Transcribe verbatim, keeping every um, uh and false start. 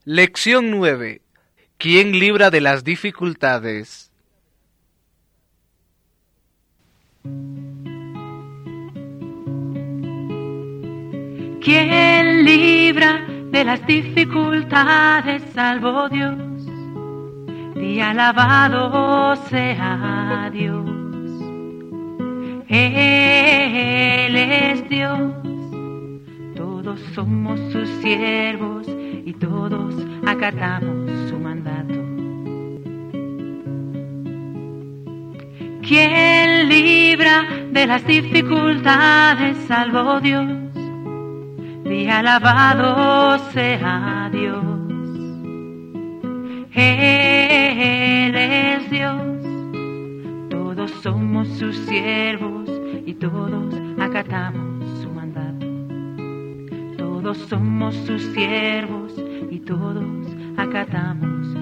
Lección nueve. ¿Quién libra de las dificultades? ¿Quién libra de las dificultades? Salvo Dios. Y alabado sea Dios. Él es Dios. Todos somos sus siervos y todos acatamos su mandato. ¿Quién libra de las dificultades? Salvo Dios. Y alabado sea Dios. Él es Dios. Todos somos sus siervos y todos acatamos su mandato. Todos somos sus siervos y todos acatamos